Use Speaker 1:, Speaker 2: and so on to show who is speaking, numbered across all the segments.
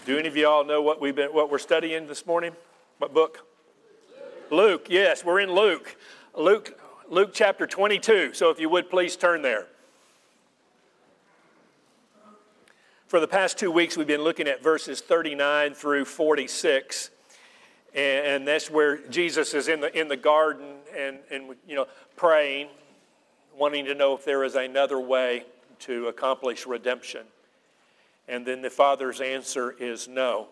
Speaker 1: Do any of y'all know what we're studying this morning? What book? Luke. Yes, we're in Luke. Luke chapter 22. So if you would please turn there. For the past 2 weeks, we've been looking at verses 39 through 46. And that's where Jesus is in the garden and praying, wanting to know if there is another way to accomplish redemption. And then the Father's answer is no.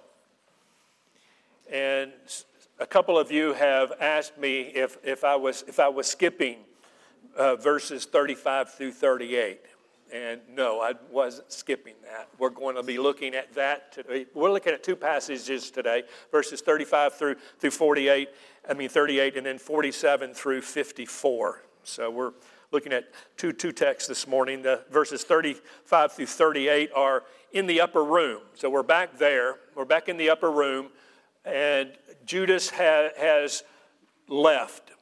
Speaker 1: And a couple of you have asked me if I was skipping verses 35 through 38. And no, I wasn't skipping that. We're going to be looking at that today. We're looking at two passages today, verses 35 through 38, and then 47 through 54. So we're looking at two texts this morning. The verses 35 through 38 are in the upper room. So we're back there. We're back in the upper room, and Judas has left.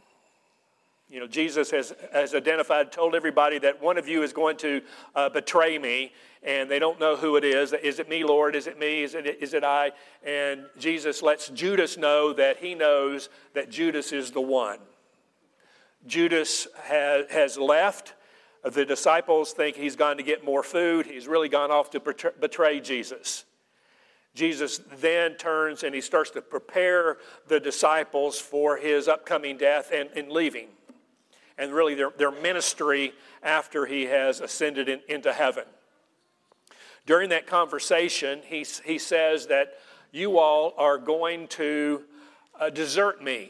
Speaker 1: Jesus has identified, told everybody that one of you is going to betray me, and they don't know who it is. Is it me, Lord? Is it me? Is it I? And Jesus lets Judas know that he knows that Judas is the one. Judas has left. The disciples think he's gone to get more food. He's really gone off to betray Jesus. Jesus then turns and he starts to prepare the disciples for his upcoming death and leaving. And really their ministry after he has ascended into heaven. During that conversation, he says that you all are going to desert me.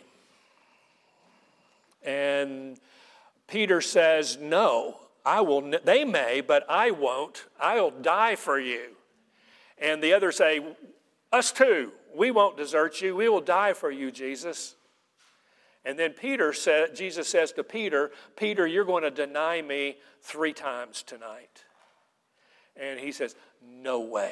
Speaker 1: And Peter says, no, I will. They may, but I won't. I'll die for you. And the others say, us too. We won't desert you. We will die for you, Jesus. And then Jesus says to Peter, Peter, you're going to deny me 3 times tonight. And he says, no way.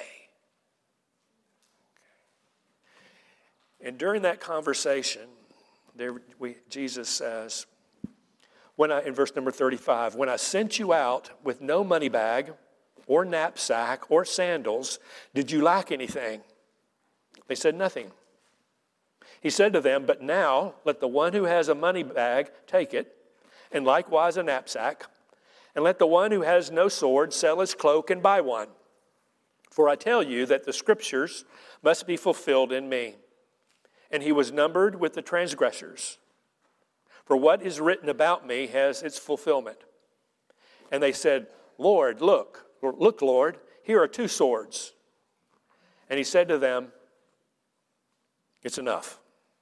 Speaker 1: And during that conversation, Jesus says, in verse number 35, when I sent you out with no money bag or knapsack or sandals, did you lack anything? They said nothing. He said to them, but now let the one who has a money bag take it, and likewise a knapsack, and let the one who has no sword sell his cloak and buy one. For I tell you that the scriptures must be fulfilled in me. And he was numbered with the transgressors. For what is written about me has its fulfillment. And they said, Lord, look, Lord, here are 2 swords. And he said to them, it's enough.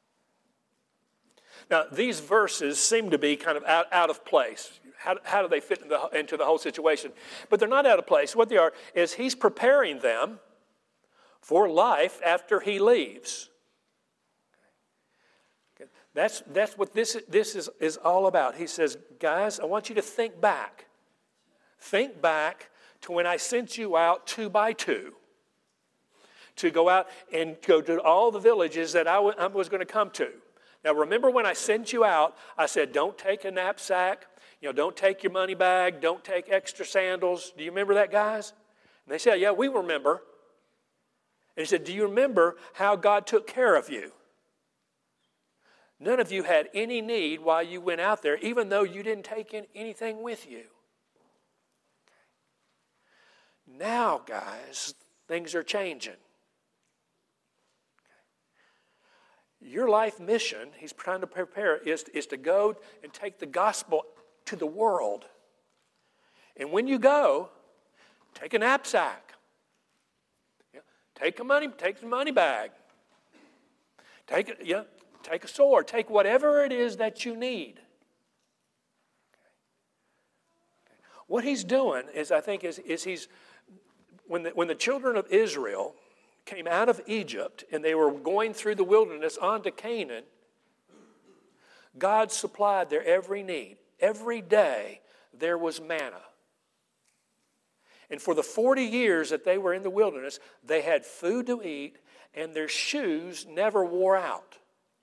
Speaker 1: Now, these verses seem to be kind of out of place. How do they fit into the whole situation? But they're not out of place. What they are is he's preparing them for life after he leaves. That's what this is all about. He says, guys, I want you to think back. Think back to when I sent you out 2 by 2 to go out and go to all the villages that I was going to come to. Now, remember when I sent you out, I said, don't take a knapsack. Don't take your money bag. Don't take extra sandals. Do you remember that, guys? And they said, yeah, we remember. And he said, do you remember how God took care of you? None of you had any need while you went out there, even though you didn't take anything with you. Now, guys, things are changing. Your life mission, he's trying to prepare, is to go and take the gospel to the world. And when you go, take a knapsack. Take the money bag. Take a sword. Take whatever it is that you need. What he's doing is, I think, is he's when the children of Israel came out of Egypt and they were going through the wilderness onto Canaan, God supplied their every need. Every day there was manna. And for the 40 years that they were in the wilderness, they had food to eat and their shoes never wore out.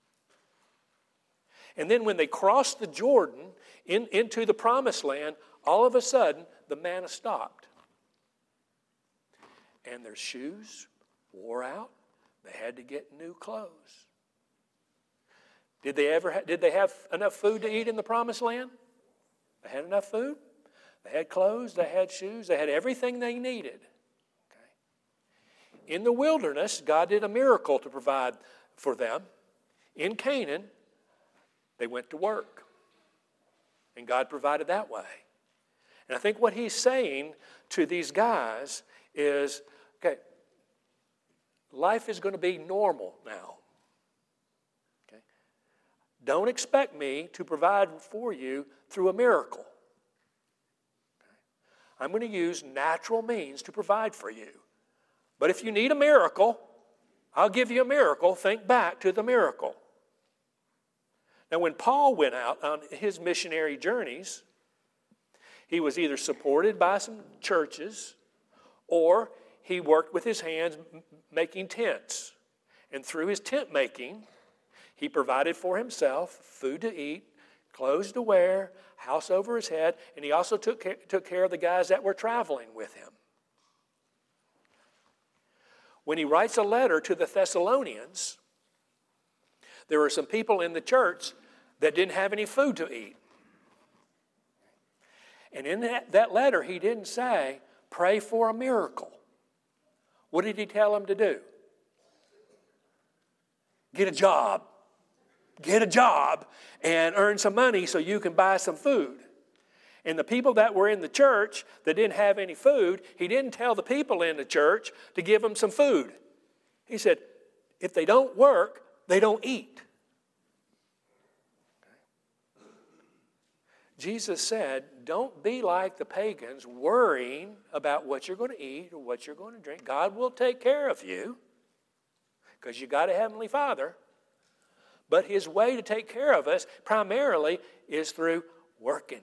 Speaker 1: And then when they crossed the Jordan into the promised land, all of a sudden the manna stopped. And their shoes wore out. They had to get new clothes. Did they have enough food to eat in the promised land? They had enough food. They had clothes. They had shoes. They had everything they needed. Okay. In the wilderness, God did a miracle to provide for them. In Canaan, they went to work. And God provided that way. And I think what he's saying to these guys is, okay, life is going to be normal now. Okay? Don't expect me to provide for you through a miracle. Okay? I'm going to use natural means to provide for you. But if you need a miracle, I'll give you a miracle. Think back to the miracle. Now, when Paul went out on his missionary journeys, he was either supported by some churches or he worked with his hands making tents. And through his tent making, he provided for himself food to eat, clothes to wear, house over his head, and he also took care of the guys that were traveling with him. When he writes a letter to the Thessalonians, there were some people in the church that didn't have any food to eat. And in that letter, he didn't say, pray for a miracle. What did he tell them to do? Get a job. Get a job and earn some money so you can buy some food. And the people that were in the church that didn't have any food, he didn't tell the people in the church to give them some food. He said, if they don't work, they don't eat. Jesus said, don't be like the pagans worrying about what you're going to eat or what you're going to drink. God will take care of you because you got a Heavenly Father. But His way to take care of us primarily is through working.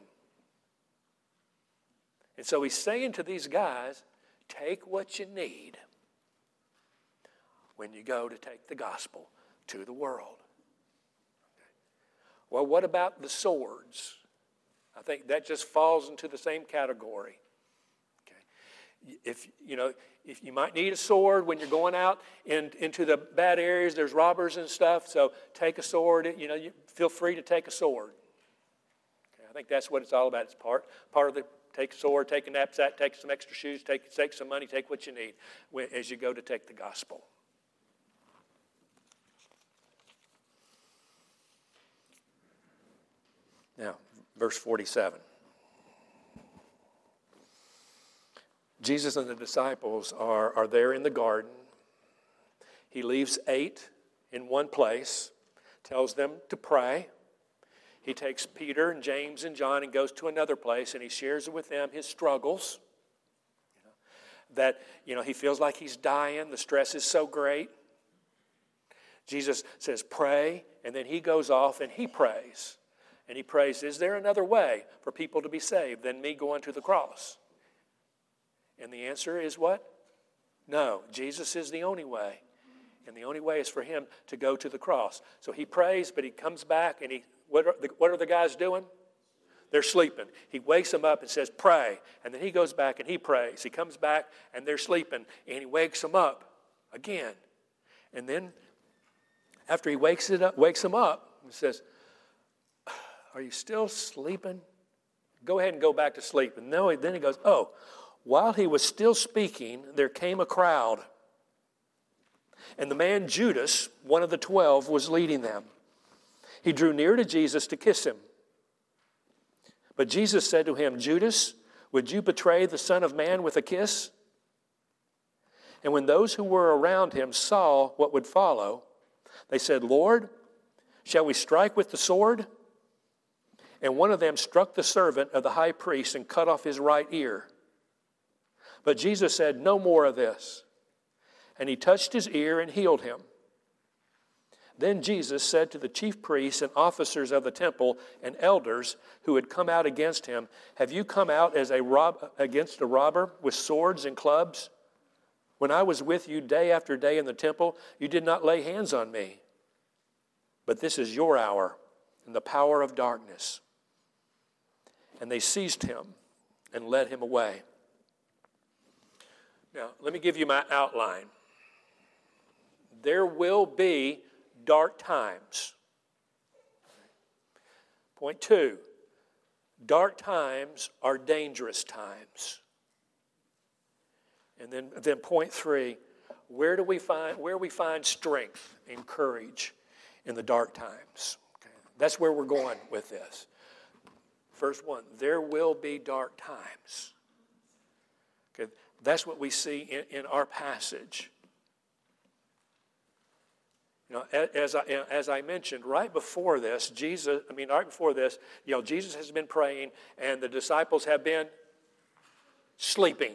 Speaker 1: And so He's saying to these guys, take what you need when you go to take the gospel to the world. Well, what about the swords? I think that just falls into the same category. Okay. If you might need a sword when you're going out into the bad areas, there's robbers and stuff, so take a sword. You feel free to take a sword. Okay. I think that's what it's all about. It's part of the take a sword, take a knapsack, take some extra shoes, take some money, take what you need as you go to take the gospel. Now, verse 47. Jesus and the disciples are there in the garden. He leaves 8 in one place, tells them to pray. He takes Peter and James and John and goes to another place, and he shares with them his struggles. That he feels like he's dying. The stress is so great. Jesus says, pray, and then he goes off and he prays. And he prays, is there another way for people to be saved than me going to the cross? And the answer is what? No, Jesus is the only way. And the only way is for him to go to the cross. So he prays, but he comes back, and what are the guys doing? They're sleeping. He wakes them up and says, pray. And then he goes back and he prays. He comes back, and they're sleeping, and he wakes them up again. And then after he wakes them up, he says, are you still sleeping? Go ahead and go back to sleep. And then he goes, while he was still speaking, there came a crowd. And the man Judas, one of the 12, was leading them. He drew near to Jesus to kiss him. But Jesus said to him, Judas, would you betray the Son of Man with a kiss? And when those who were around him saw what would follow, they said, Lord, shall we strike with the sword? And one of them struck the servant of the high priest and cut off his right ear. But Jesus said, no more of this. And he touched his ear and healed him. Then Jesus said to the chief priests and officers of the temple and elders who had come out against him, have you come out as against a robber with swords and clubs? When I was with you day after day in the temple, you did not lay hands on me. But this is your hour and the power of darkness. And they seized him and led him away. Now, let me give you my outline. there will be dark times. Point 2, dark times are dangerous times. And then point 3, where we find strength and courage in the dark times. Okay. That's where we're going with this. First one, there will be dark times. Okay. That's what we see in our passage. As I mentioned, right before this, Jesus has been praying and the disciples have been sleeping.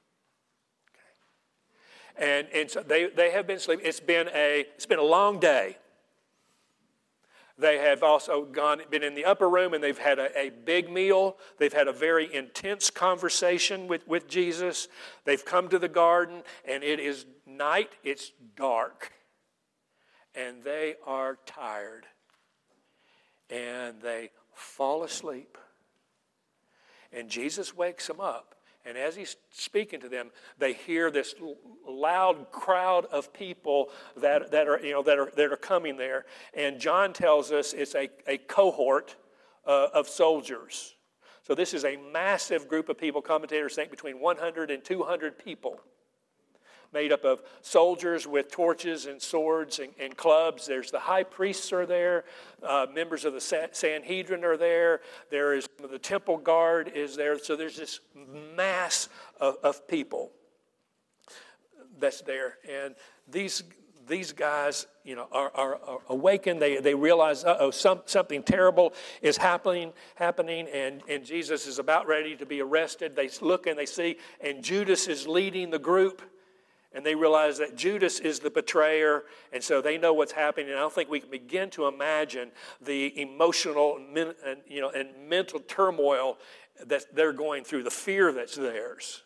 Speaker 1: Okay. And so they have been sleeping. It's been a long day. They have also been in the upper room and they've had a big meal. They've had a very intense conversation with Jesus. They've come to the garden and it is night, it's dark. And they are tired. And they fall asleep. And Jesus wakes them up. And as he's speaking to them, they hear this loud crowd of people that are coming there. And John tells us it's a cohort of soldiers. So this is a massive group of people. Commentators think between 100 and 200 people, made up of soldiers with torches and swords and clubs. There's the high priests are there. Members of the Sanhedrin are there. There is the temple guard is there. So there's this mass of people that's there. And these guys, are awakened. They realize, something terrible is happening, and Jesus is about ready to be arrested. They look and they see, and Judas is leading the group. And they realize that Judas is the betrayer, and so they know what's happening. And I don't think we can begin to imagine the emotional and mental turmoil that they're going through, the fear that's theirs.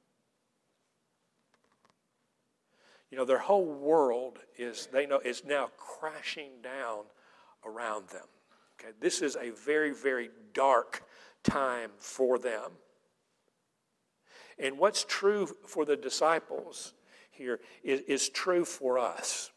Speaker 1: Their whole world is now crashing down around them. Okay, this is a very, very dark time for them. And what's true for the disciples here is true for us.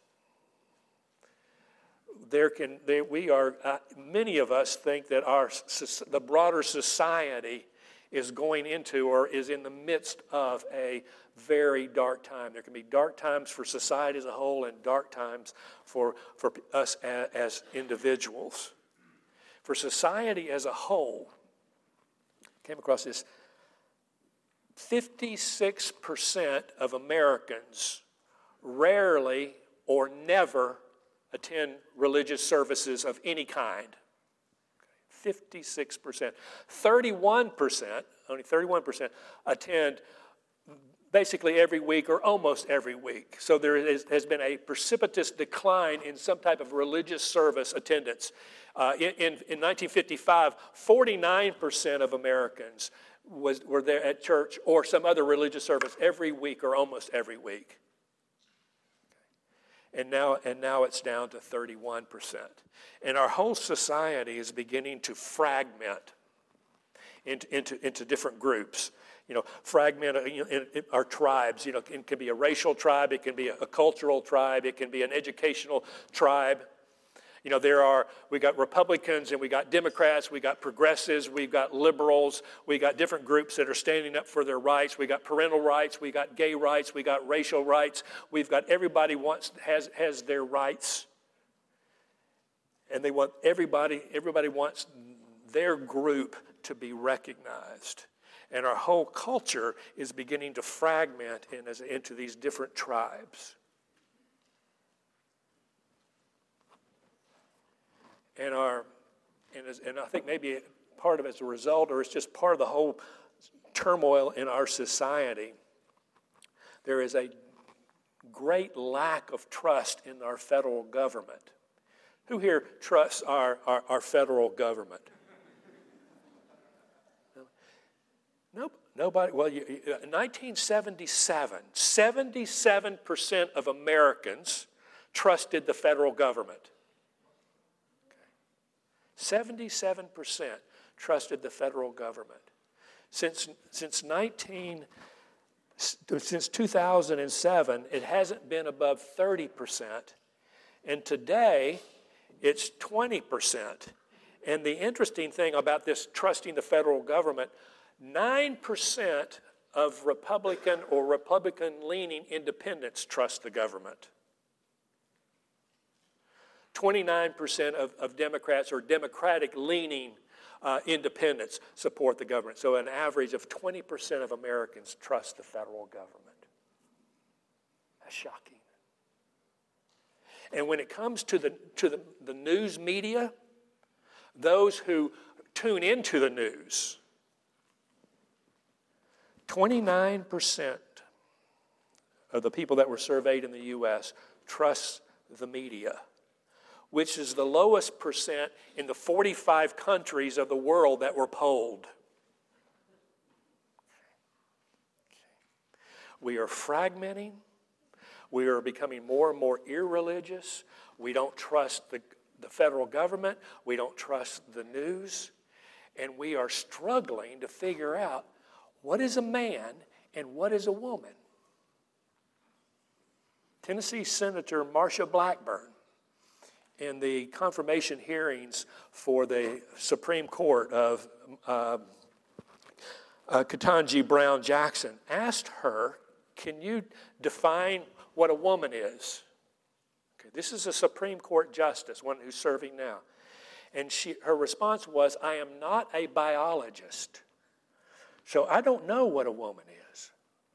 Speaker 1: Many of us think that the broader society is going into or is in the midst of a very dark time. There can be dark times for society as a whole and dark times for us as individuals. For society as a whole, I came across this. 56% of Americans rarely or never attend religious services of any kind. 56%. 31%, only 31%, attend basically every week or almost every week. So there has been a precipitous decline in some type of religious service attendance. In 1955, 49% of Americans were there at church or some other religious service every week or almost every week. And now it's down to 31%. And our whole society is beginning to fragment into different groups. Fragment our tribes. It can be a racial tribe, it can be a cultural tribe, it can be an educational tribe. We got Republicans and we got Democrats, we got progressives, we've got liberals, we got different groups that are standing up for their rights. We got parental rights, we got gay rights, we got racial rights. We've got everybody has their rights. And everybody wants their group to be recognized. And our whole culture is beginning to fragment into these different tribes. And I think maybe part of it as a result, or it's just part of the whole turmoil in our society, there is a great lack of trust in our federal government. Who here trusts our federal government? Nope. Nobody. Well, in 1977, 77% of Americans trusted the federal government. 77% trusted the federal government. Since 19 Since 2007, it hasn't been above 30%. And today, it's 20%. And the interesting thing about this trusting the federal government, 9% of Republican or Republican-leaning independents trust the government. 29% of Democrats or Democratic-leaning independents support the government. So an average of 20% of Americans trust the federal government. That's shocking. And when it comes to the news media, those who tune into the news, 29% of the people that were surveyed in the U.S. trust the media, which is the lowest percent in the 45 countries of the world that were polled. We are fragmenting. We are becoming more and more irreligious. We don't trust the federal government. We don't trust the news. And we are struggling to figure out what is a man and what is a woman. Tennessee Senator Marsha Blackburn, in the confirmation hearings for the Supreme Court of Ketanji Brown Jackson, asked her, can you define what a woman is? Okay, this is a Supreme Court justice, one who's serving now. And her response was, I am not a biologist, so I don't know what a woman is.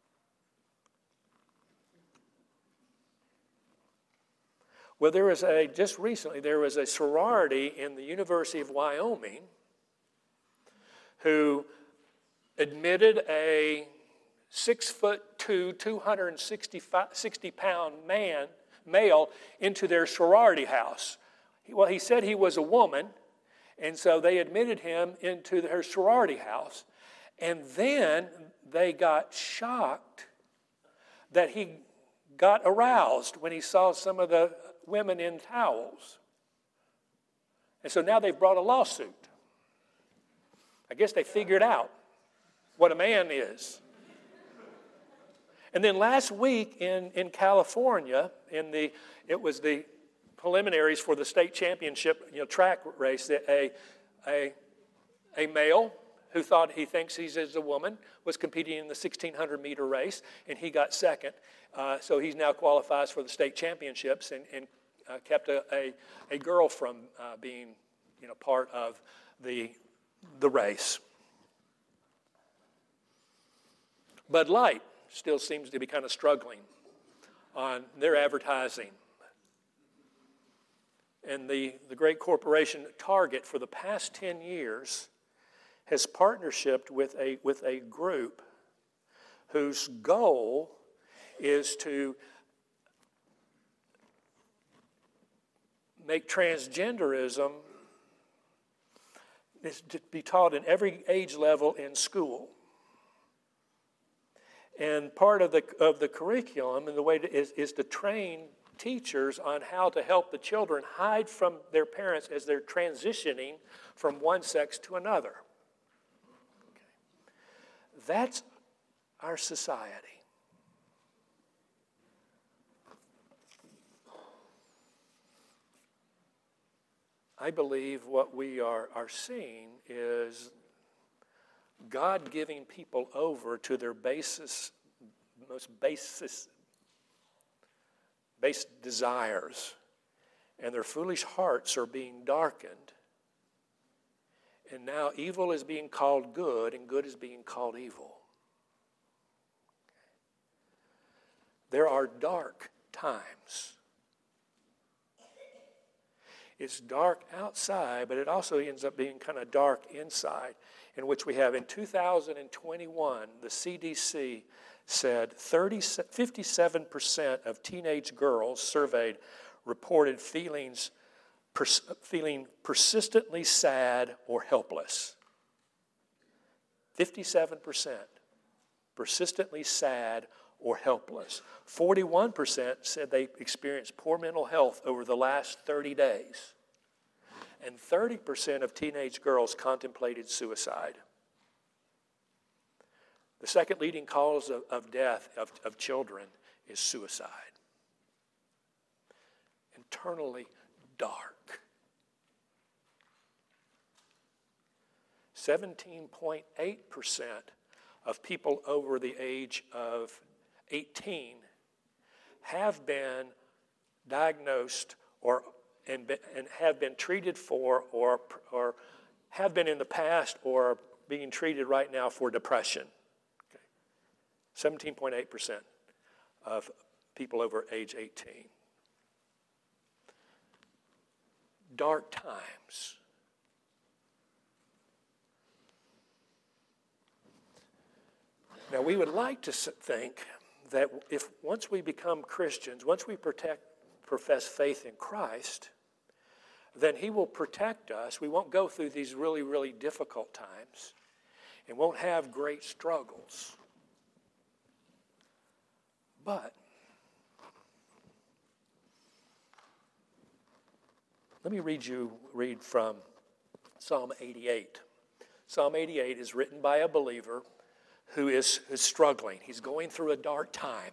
Speaker 1: Well, just recently, there was a sorority in the University of Wyoming who admitted a 6'2", 260-pound male into their sorority house. Well, he said he was a woman, and so they admitted him into their sorority house. And then they got shocked that he got aroused when he saw some of the women in towels. And so now they've brought a lawsuit. I guess they figured out what a man is. And then last week in California, it was the preliminaries for the state championship track race, a male who thinks he's a woman was competing in the 1,600-meter race, and he got second. So he now qualifies for the state championships and kept a girl from being part of the race. Bud Light still seems to be kind of struggling on their advertising. And the great corporation Target, for the past 10 years, has partnershiped with a group whose goal is to make transgenderism to be taught in every age level in school. And part of the curriculum and the way is to train teachers on how to help the children hide from their parents as they're transitioning from one sex to another. Okay. That's our society. I believe what we are seeing is God giving people over to their base desires, and their foolish hearts are being darkened. And now evil is being called good, and good is being called evil. There are dark times. It's dark outside, but it also ends up being kind of dark inside, in which we have in 2021, the CDC said 57% of teenage girls surveyed reported feeling persistently sad or helpless. 57% persistently sad or helpless. 41% said they experienced poor mental health over the last 30 days. And 30% of teenage girls contemplated suicide. The second leading cause of death of children is suicide. Internally dark. 17.8% of people over the age of 18 have been diagnosed and have been treated for or have been in the past or being treated right now for depression. 17.8% of people over age 18. Dark times. Now, we would like to think that if once we become Christians, once we profess faith in Christ, then He will protect us. We won't go through these really, really difficult times and won't have great struggles. But let me read from Psalm 88. Psalm 88 is written by a believer who is struggling. He's going through a dark time.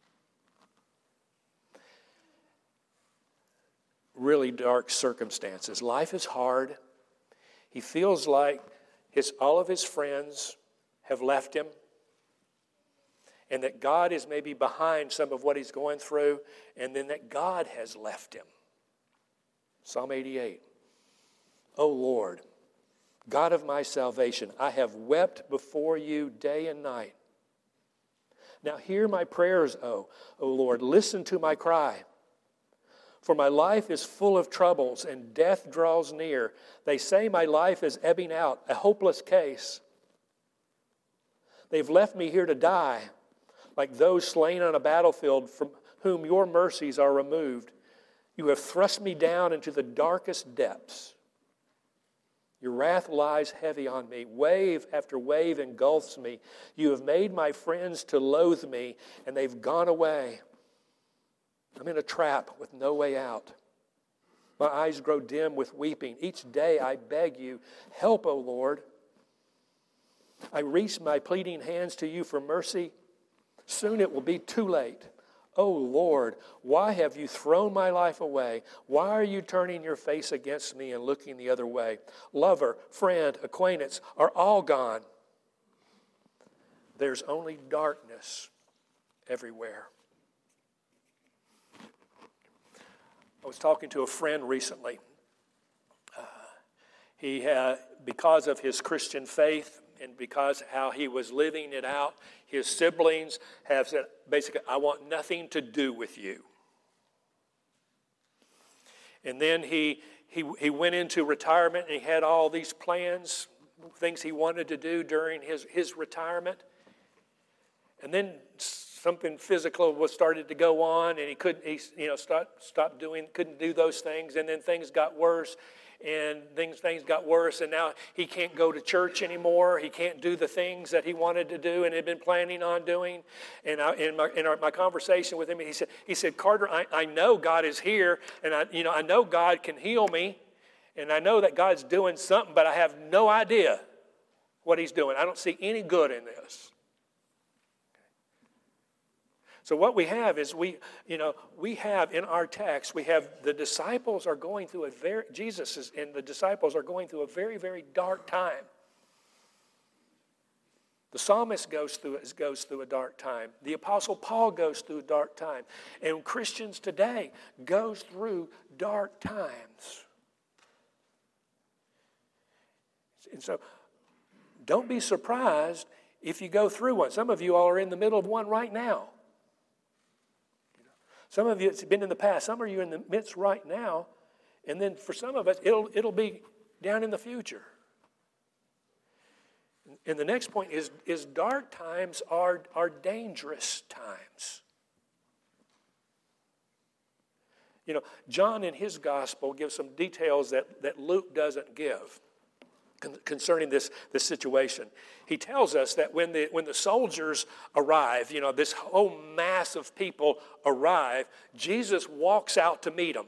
Speaker 1: Really dark circumstances. Life is hard. He feels like all of his friends have left him, and that God is maybe behind some of what he's going through, and then that God has left him. Psalm 88. O Lord, God of my salvation, I have wept before you day and night. Now hear my prayers, O Lord. Listen to my cry. For my life is full of troubles, and death draws near. They say my life is ebbing out, a hopeless case. They've left me here to die, like those slain on a battlefield from whom your mercies are removed. You have thrust me down into the darkest depths. Your wrath lies heavy on me. Wave after wave engulfs me. You have made my friends to loathe me, and they've gone away. I'm in a trap with no way out. My eyes grow dim with weeping. Each day I beg you, help, O Lord. I reach my pleading hands to you for mercy. Soon it will be too late. O Lord, why have you thrown my life away? Why are you turning your face against me and looking the other way? Lover, friend, acquaintance are all gone. There's only darkness everywhere. I was talking to a friend recently. He had, because of his Christian faith and because how he was living it out, his siblings have said, basically, I want nothing to do with you. And then he went into retirement and he had all these plans, things he wanted to do during his retirement. And then something physical was started to go on, and he couldn't do those things, and then things got worse, and things got worse, and now he can't go to church anymore. He can't do the things that he wanted to do and had been planning on doing. And in my conversation with him, he said, Carter, I know God is here, and I know God can heal me, and I know that God's doing something, but I have no idea what He's doing. I don't see any good in this. So what we have is we have in our text, we have the disciples are going through the disciples are going through a very, very dark time. The psalmist goes through a dark time. The Apostle Paul goes through a dark time. And Christians today goes through dark times. And so don't be surprised if you go through one. Some of you all are in the middle of one right now. Some of you, it's been in the past. Some of you are in the midst right now. And then for some of us, it'll be down in the future. And the next point is dark times are dangerous times. John in his gospel gives some details that Luke doesn't give concerning this situation. He tells us that when the soldiers arrive, this whole mass of people arrive, Jesus walks out to meet them.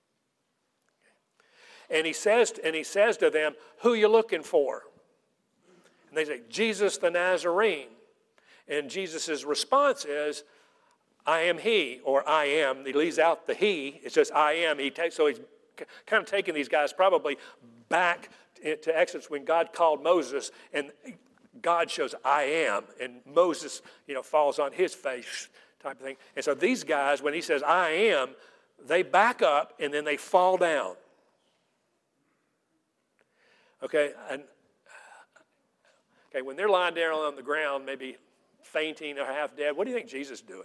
Speaker 1: And he says to them, who are you looking for? And they say, Jesus the Nazarene. And Jesus' response is, I am he, or I am. He leaves out the he. It's just I am. So he's kind of taking these guys probably back to Exodus when God called Moses, and God shows I am, and Moses, falls on his face type of thing. And so these guys, when he says I am, they back up and then they fall down. Okay, when they're lying down on the ground, maybe fainting or half dead, what do you think Jesus is doing?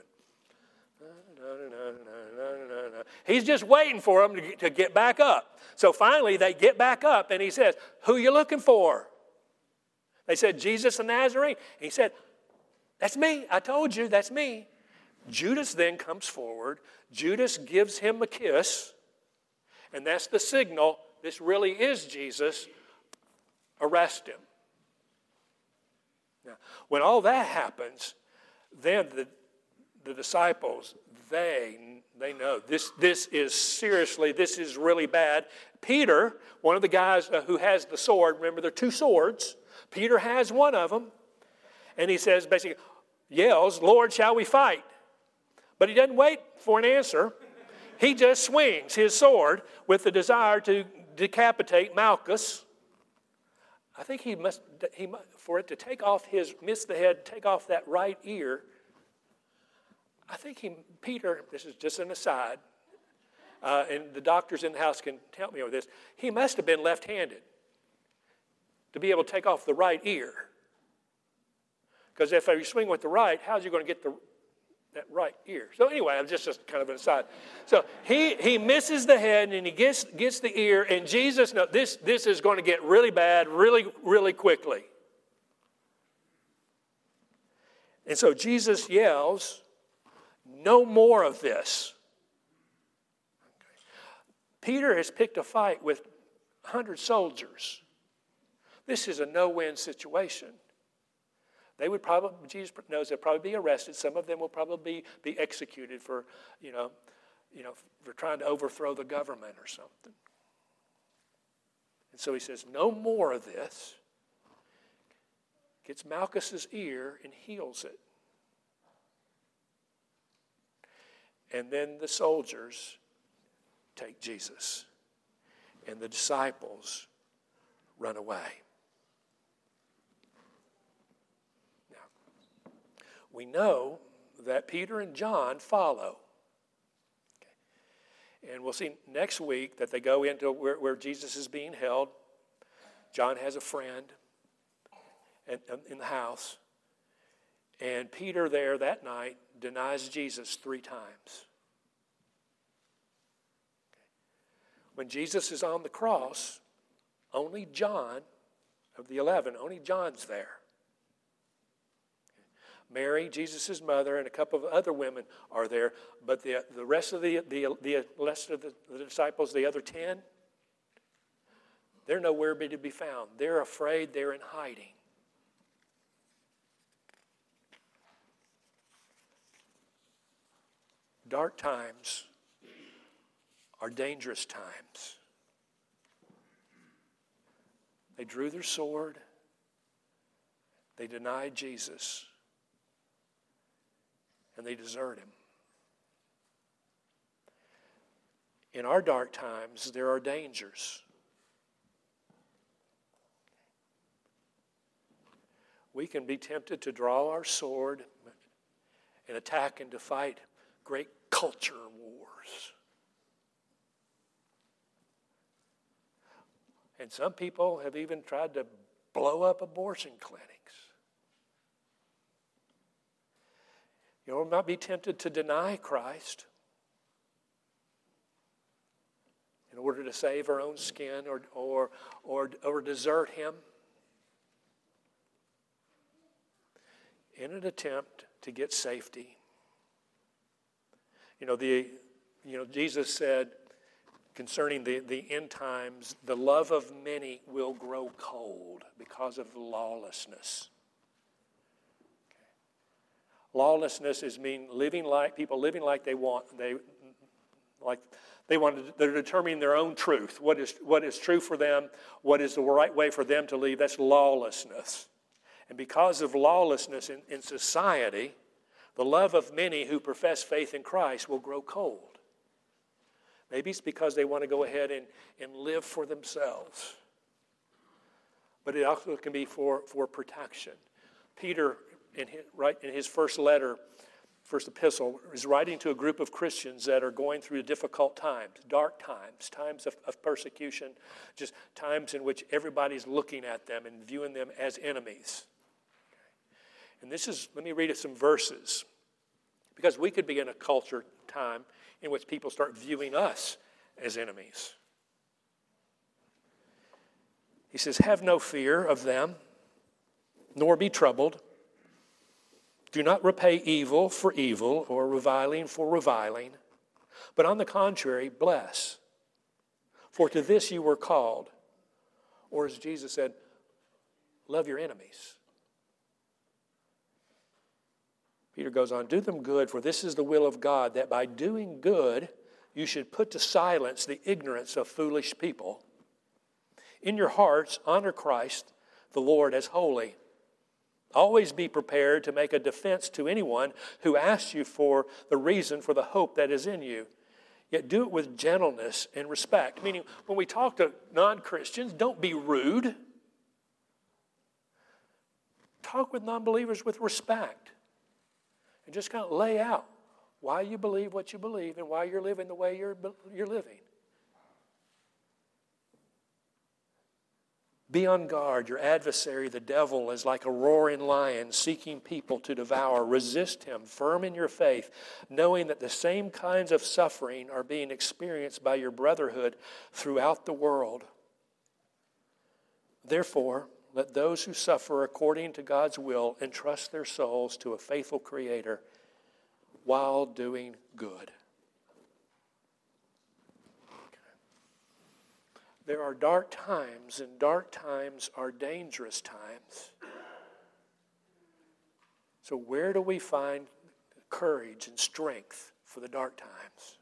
Speaker 1: No. He's just waiting for them to get back up. So finally, they get back up, and he says, who are you looking for? They said, Jesus the Nazarene. And he said, that's me. I told you, that's me. Judas then comes forward. Judas gives him a kiss, and that's the signal. This really is Jesus. Arrest him. Now, when all that happens, then the disciples, they know this is seriously, this is really bad. Peter, one of the guys who has the sword, remember there are two swords. Peter has one of them, and he says, basically, yells, Lord, shall we fight? But he doesn't wait for an answer. He just swings his sword with the desire to decapitate Malchus. I think he must, for it to take off miss the head, take off that right ear. I think Peter, this is just an aside, and the doctors in the house can help me with this, he must have been left-handed to be able to take off the right ear. Because if you swing with the right, how's you going to get that right ear? So anyway, I'm just kind of an aside. So he misses the head and he gets the ear, and Jesus knows this is going to get really bad really, really quickly. And so Jesus yells, no more of this. Peter has picked a fight with 100 soldiers. This is a no-win situation. Jesus knows they'll probably be arrested. Some of them will probably be executed for trying to overthrow the government or something. And so he says, no more of this. Gets Malchus's ear and heals it. And then the soldiers take Jesus, and the disciples run away. Now, we know that Peter and John follow. Okay. And we'll see next week that they go into where Jesus is being held. John has a friend in the house. And Peter there that night denies Jesus 3 times. When Jesus is on the cross, only John, of the 11, only John's there. Mary, Jesus' mother, and a couple of other women are there, but the rest of the disciples, the other 10, they're nowhere to be found. They're afraid, they're in hiding. Dark times are dangerous times. They drew their sword. They denied Jesus. And they desert him. In our dark times, there are dangers. We can be tempted to draw our sword and attack and to fight great culture wars. And some people have even tried to blow up abortion clinics. We might be tempted to deny Christ in order to save our own skin or desert him in an attempt to get safety. Jesus said concerning the end times, the love of many will grow cold because of lawlessness. Lawlessness is people living like they want. They're determining their own truth. What is true for them? What is the right way for them to live? That's lawlessness. And because of lawlessness in society, the love of many who profess faith in Christ will grow cold. Maybe it's because they want to go ahead and live for themselves. But it also can be for protection. Peter, in his first letter, first epistle, is writing to a group of Christians that are going through difficult times, dark times, times of persecution, just times in which everybody's looking at them and viewing them as enemies. And let me read it some verses, because we could be in a culture time in which people start viewing us as enemies. He says, "Have no fear of them, nor be troubled. Do not repay evil for evil or reviling for reviling, but on the contrary, bless. For to this you were called." Or as Jesus said, love your enemies. Peter goes on, "Do them good, for this is the will of God, that by doing good you should put to silence the ignorance of foolish people. In your hearts, honor Christ, the Lord, as holy. Always be prepared to make a defense to anyone who asks you for the reason for the hope that is in you. Yet do it with gentleness and respect." Meaning, when we talk to non-Christians, don't be rude. Talk with non-believers with respect. And just kind of lay out why you believe what you believe and why you're living the way you're living. Be on guard. Your adversary, the devil, is like a roaring lion seeking people to devour. Resist him, firm in your faith, knowing that the same kinds of suffering are being experienced by your brotherhood throughout the world. Therefore, let those who suffer according to God's will entrust their souls to a faithful Creator while doing good. There are dark times, and dark times are dangerous times. So where do we find courage and strength for the dark times?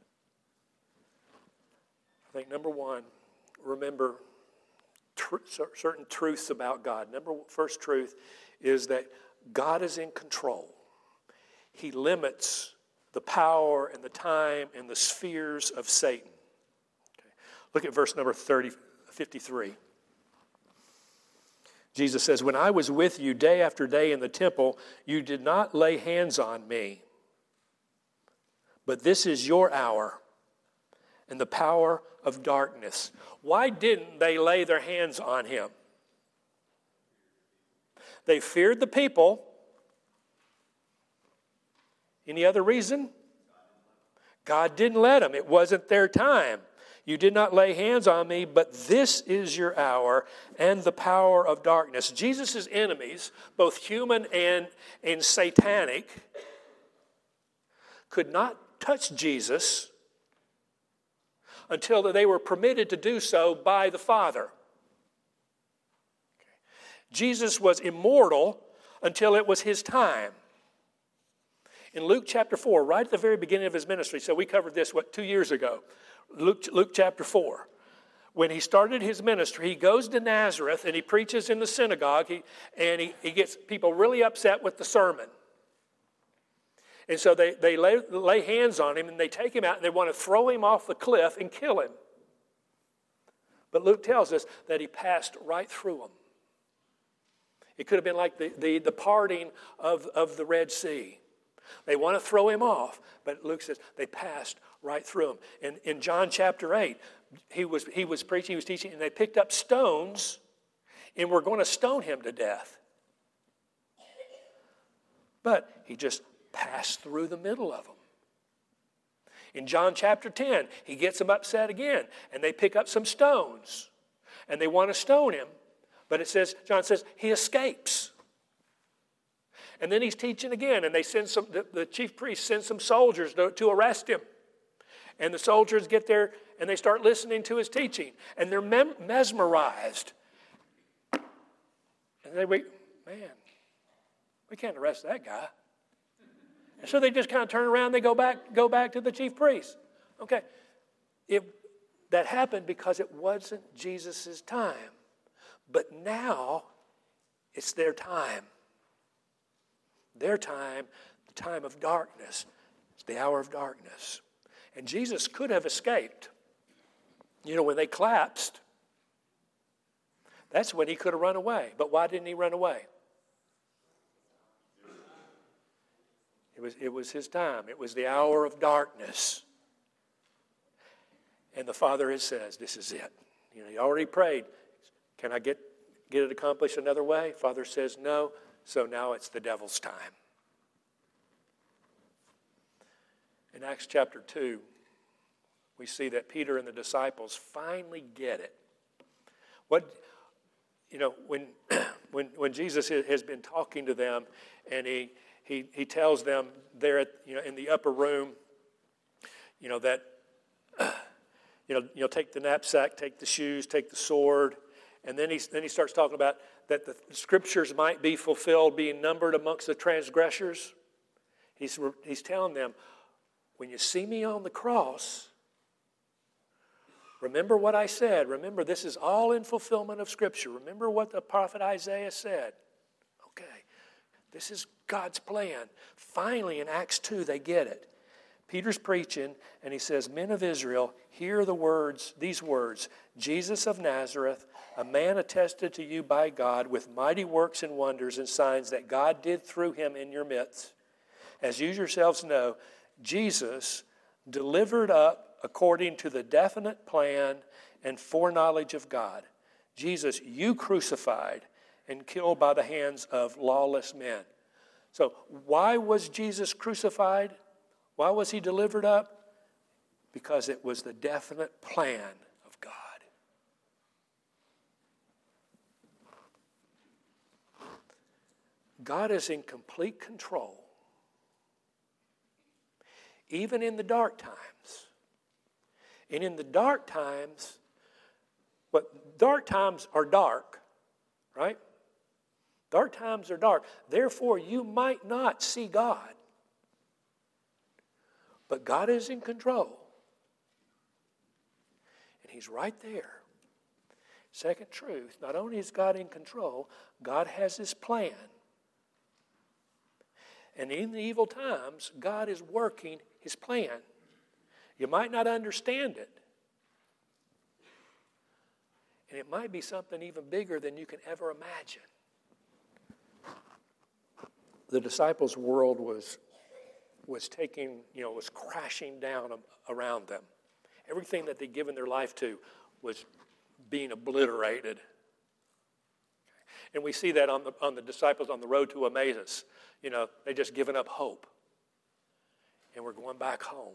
Speaker 1: I think number one, remember certain truths about God. First truth is that God is in control. He limits the power and the time and the spheres of Satan. Okay. Look at verse number 53. Jesus says, "When I was with you day after day in the temple, you did not lay hands on me. But this is your hour and the power of darkness." Why didn't they lay their hands on him? They feared the people. Any other reason? God didn't let them. It wasn't their time. "You did not lay hands on me, but this is your hour and the power of darkness." Jesus' enemies, both human and satanic, could not touch Jesus until they were permitted to do so by the Father. Jesus was immortal until it was his time. In Luke chapter 4, right at the very beginning of his ministry, so we covered this, 2 years ago, Luke chapter 4. When he started his ministry, he goes to Nazareth and he preaches in the synagogue, and he gets people really upset with the sermon. And so they lay hands on him and they take him out and they want to throw him off the cliff and kill him. But Luke tells us that he passed right through them. It could have been like the parting of the Red Sea. They want to throw him off, but Luke says they passed right through him. And in John chapter 8, he was preaching, he was teaching, and they picked up stones and were going to stone him to death. But he just passed through the middle of them. In John chapter 10, he gets them upset again, and they pick up some stones, and they want to stone him. But John says, he escapes. And then he's teaching again, and they send the chief priest sends some soldiers to arrest him. And the soldiers get there, and they start listening to his teaching, and they're mesmerized. And they wait, man, we can't arrest that guy. And so they just kind of turn around, they go back to the chief priest. Okay, that happened because it wasn't Jesus' time. But now, it's their time. their time, the time of darkness. It's the hour of darkness. And Jesus could have escaped. You know, when they collapsed, that's when he could have run away. But why didn't he run away? It was his time. It was the hour of darkness. And the Father says, this is it. You know, he already prayed. Can I get it accomplished another way? Father says no. So now it's the devil's time. In Acts chapter 2, we see that Peter and the disciples finally get it. When Jesus has been talking to them, and he tells them there in the upper room, that take the knapsack, take the shoes, take the sword, and then he starts talking about that the scriptures might be fulfilled, being numbered amongst the transgressors. He's telling them, when you see me on the cross, remember what I said. Remember, this is all in fulfillment of Scripture. Remember what the prophet Isaiah said. Okay, this is God's plan. Finally, in Acts 2, they get it. Peter's preaching, and he says, men of Israel, hear these words, Jesus of Nazareth, a man attested to you by God with mighty works and wonders and signs that God did through him in your midst. As you yourselves know, Jesus delivered up according to the definite plan and foreknowledge of God. Jesus, you crucified and killed by the hands of lawless men. So why was Jesus crucified? Why was he delivered up? Because it was the definite plan of God. God is in complete control. Even in the dark times. And in the dark times, dark times are dark, right? Dark times are dark. Therefore, you might not see God. But God is in control. And he's right there. Second truth, not only is God in control, God has his plan. And in the evil times, God is working his plan. You might not understand it. And it might be something even bigger than you can ever imagine. The disciples' world was crashing down around them. Everything that they'd given their life to was being obliterated. And we see that on the disciples on the road to Emmaus. They just given up hope. And we're going back home.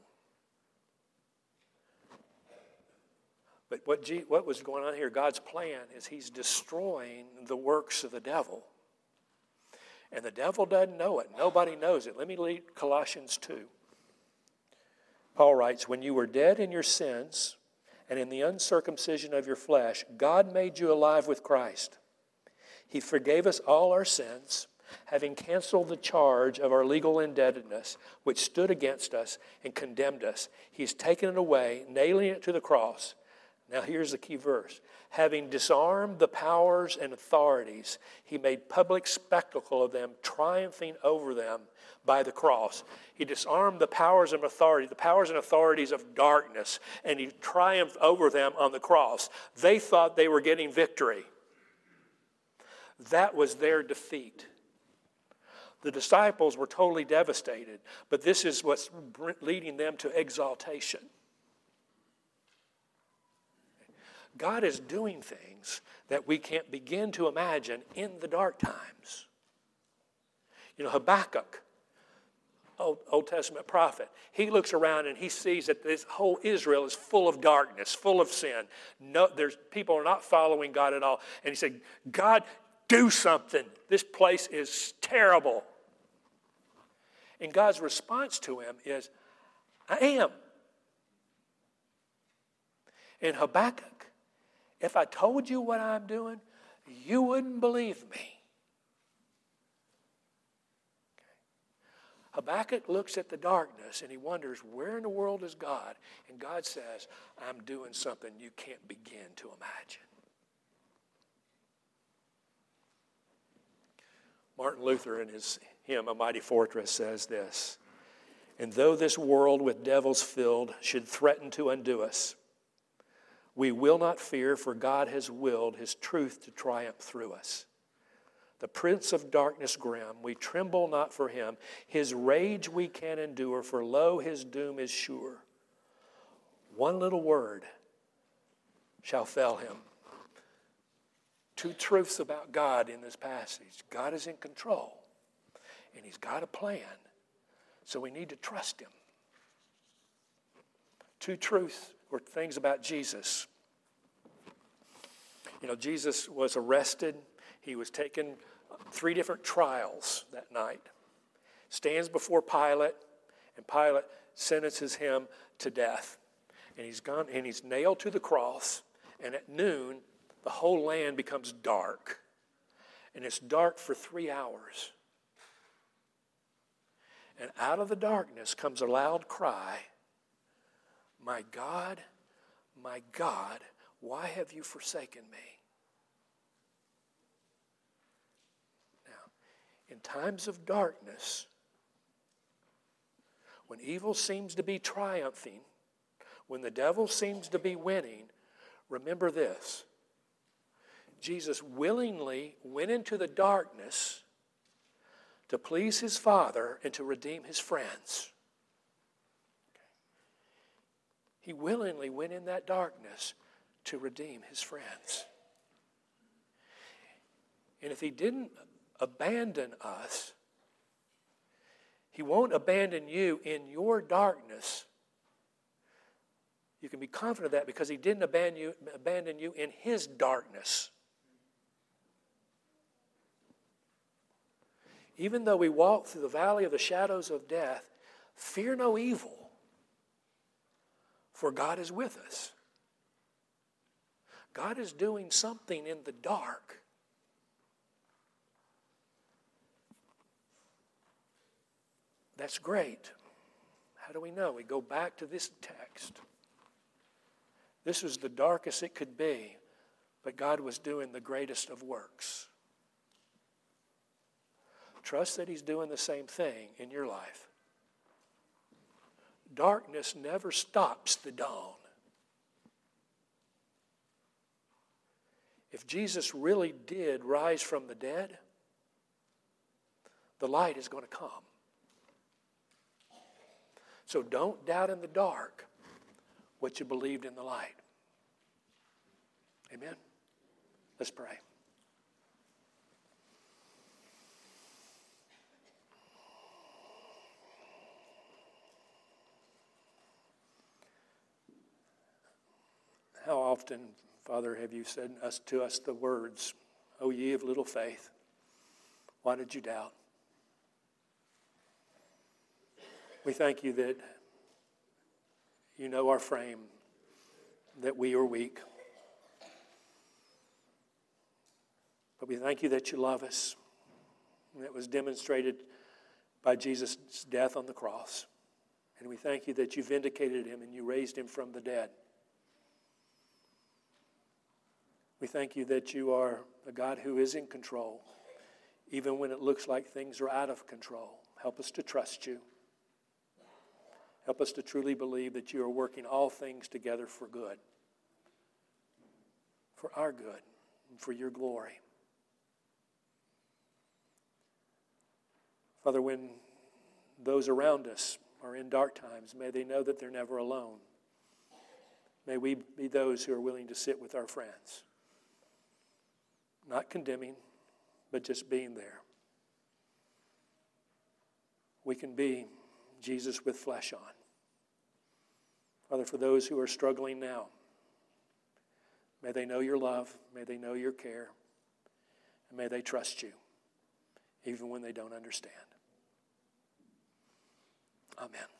Speaker 1: But what was going on here, God's plan is he's destroying the works of the devil. And the devil doesn't know it. Nobody knows it. Let me read Colossians 2. Paul writes, when you were dead in your sins and in the uncircumcision of your flesh, God made you alive with Christ. He forgave us all our sins, having canceled the charge of our legal indebtedness, which stood against us and condemned us. He's taken it away, nailing it to the cross. Now here's the key verse. Having disarmed the powers and authorities, he made public spectacle of them, triumphing over them by the cross. He disarmed the powers and authorities of darkness, and he triumphed over them on the cross. They thought they were getting victory. That was their defeat. The disciples were totally devastated, but this is what's leading them to exaltation. God is doing things that we can't begin to imagine in the dark times. Habakkuk, Old Testament prophet, he looks around and he sees that this whole Israel is full of darkness, full of sin. People are not following God at all. And he said, God, do something. This place is terrible. And God's response to him is, I am. And Habakkuk, if I told you what I'm doing, you wouldn't believe me. Habakkuk looks at the darkness and he wonders, where in the world is God? And God says, I'm doing something you can't begin to imagine. Martin Luther, in his hymn, A Mighty Fortress, says this: "And though this world with devils filled should threaten to undo us, we will not fear, for God has willed His truth to triumph through us. The prince of darkness grim, we tremble not for him. His rage we can endure, for lo, his doom is sure. One little word shall fell him." Two truths about God in this passage. God is in control, and He's got a plan, so we need to trust Him. Two truths or things about Jesus. Jesus was arrested. He was taken 3 different trials that night. Stands before Pilate, and Pilate sentences him to death. And he's nailed to the cross, and at noon, the whole land becomes dark. And it's dark for 3 hours. And out of the darkness comes a loud cry, my God, why have you forsaken me?" Now, in times of darkness, when evil seems to be triumphing, when the devil seems to be winning, remember this: Jesus willingly went into the darkness to please His Father and to redeem His friends. He willingly went in that darkness to redeem His friends. And if He didn't abandon us, He won't abandon you in your darkness. You can be confident of that because He didn't abandon you in His darkness. Even though we walk through the valley of the shadows of death, fear no evil, for God is with us. God is doing something in the dark. That's great. How do we know? We go back to this text. This was the darkest it could be, but God was doing the greatest of works. Trust that He's doing the same thing in your life. Darkness never stops the dawn. If Jesus really did rise from the dead, the light is going to come. So don't doubt in the dark what you believed in the light. Amen? Let's pray. How often, Father, have you said to us the words, "O ye of little faith, why did you doubt?" We thank you that you know our frame, that we are weak. But we thank you that you love us. And that was demonstrated by Jesus' death on the cross. And we thank you that you vindicated Him and you raised Him from the dead. We thank you that you are a God who is in control, even when it looks like things are out of control. Help us to trust you. Help us to truly believe that you are working all things together for good, for our good, and for your glory. Father, when those around us are in dark times, may they know that they're never alone. May we be those who are willing to sit with our friends, not condemning, but just being there. We can be Jesus with flesh on. Father, for those who are struggling now, may they know your love, may they know your care, and may they trust you, even when they don't understand. Amen.